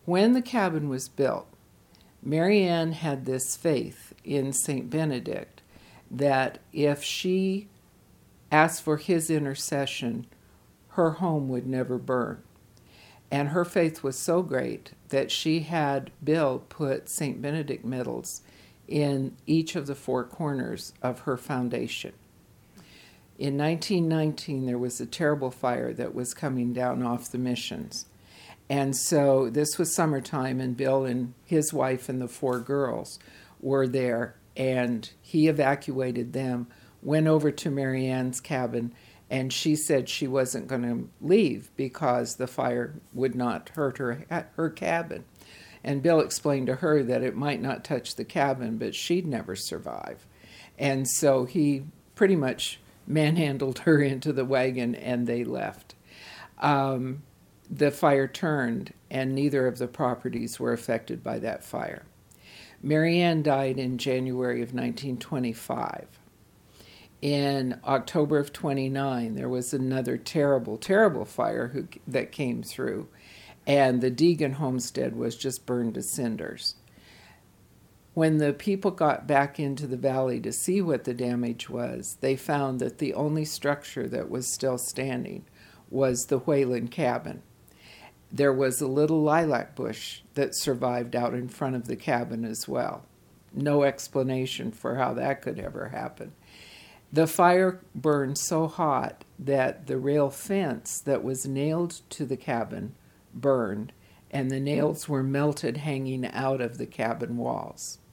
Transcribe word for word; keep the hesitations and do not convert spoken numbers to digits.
When the cabin was built, Mary Ann had this faith in Saint Benedict that if she asked for his intercession, her home would never burn. And her faith was so great that she had Bill put Saint Benedict medals in each of the four corners of her foundation. In nineteen nineteen, there was a terrible fire that was coming down off the missions. And so this was summertime, and Bill and his wife and the four girls were there, and he evacuated them, went over to Mary Ann's cabin, and she said she wasn't going to leave because the fire would not hurt her, her cabin. And Bill explained to her that it might not touch the cabin, but she'd never survive. And so he pretty much manhandled her into the wagon, and they left. Um, the fire turned, and neither of the properties were affected by that fire. Mary Ann died in January of nineteen twenty-five. In October of twenty-nine, there was another terrible, terrible fire who, that came through, and the Deegan homestead was just burned to cinders. When the people got back into the valley to see what the damage was, they found that the only structure that was still standing was the Whalen cabin. There was a little lilac bush that survived out in front of the cabin as well. No explanation for how that could ever happen. The fire burned so hot that the rail fence that was nailed to the cabin burned, and the nails were melted hanging out of the cabin walls.